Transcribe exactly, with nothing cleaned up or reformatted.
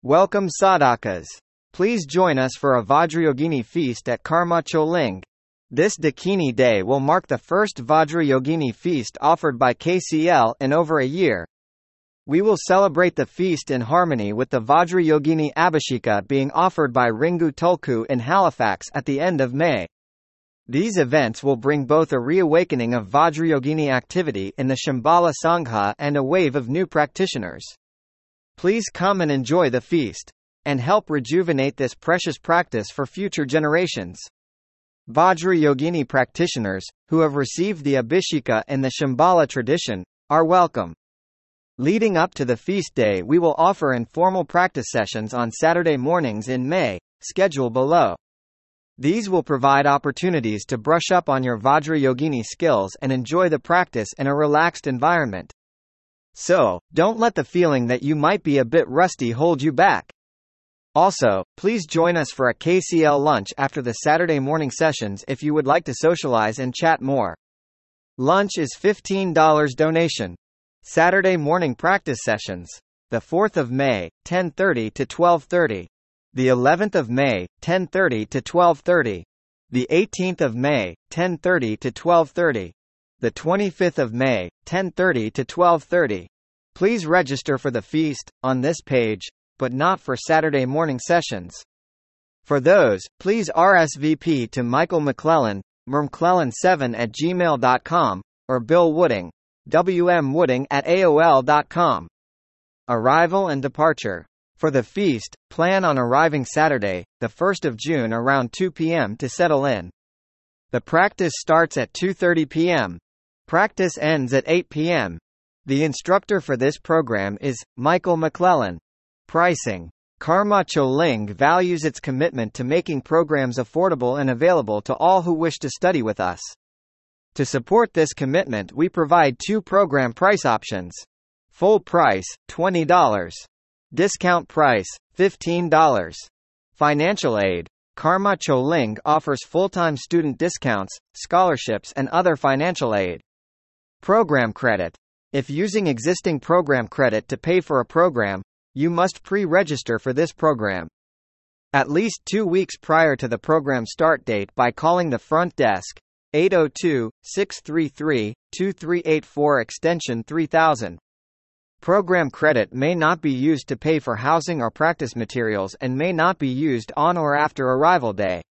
Welcome sadhakas. Please join us for a Vajrayogini feast at Karma Choling. This Dakini day will mark the first Vajrayogini feast offered by K C L in over a year. We will celebrate the feast in harmony with the Vajrayogini Abhisheka being offered by Ringu Tulku in Halifax at the end of May. These events will bring both a reawakening of Vajrayogini activity in the Shambhala Sangha and a wave of new practitioners. Please come and enjoy the feast, and help rejuvenate this precious practice for future generations. Vajrayogini practitioners, who have received the Abhisheka in the Shambhala tradition, are welcome. Leading up to the feast day, we will offer informal practice sessions on Saturday mornings in May, schedule below. These will provide opportunities to brush up on your Vajrayogini skills and enjoy the practice in a relaxed environment. So, don't let the feeling that you might be a bit rusty hold you back. Also, please join us for a K C L lunch after the Saturday morning sessions if you would like to socialize and chat more. Lunch is fifteen dollars donation. Saturday morning practice sessions. The fourth of May, ten thirty to twelve thirty. The eleventh of May, ten thirty to twelve thirty. The eighteenth of May, ten thirty to twelve thirty. The twenty-fifth of May, ten thirty to twelve thirty. Please register for the feast, on this page, but not for Saturday morning sessions. For those, please R S V P to Michael McClellan, mermclellan seven at gmail dot com, or Bill Wooding, W M Wooding at A O L dot com. Arrival and departure. For the feast, plan on arriving Saturday, the first of June around two p m to settle in. The practice starts at two thirty p m Practice ends at eight p m The instructor for this program is Michael McClellan. Pricing. Karma Choling values its commitment to making programs affordable and available to all who wish to study with us. To support this commitment, we provide two program price options. Full price, twenty dollars. Discount price, fifteen dollars. Financial aid. Karma Choling offers full-time student discounts, scholarships and other financial aid. Program credit. If using existing program credit to pay for a program, you must pre-register for this program at least two weeks prior to the program start date by calling the front desk, eight oh two, six three three, two three eight four extension three thousand. Program credit may not be used to pay for housing or practice materials and may not be used on or after arrival day.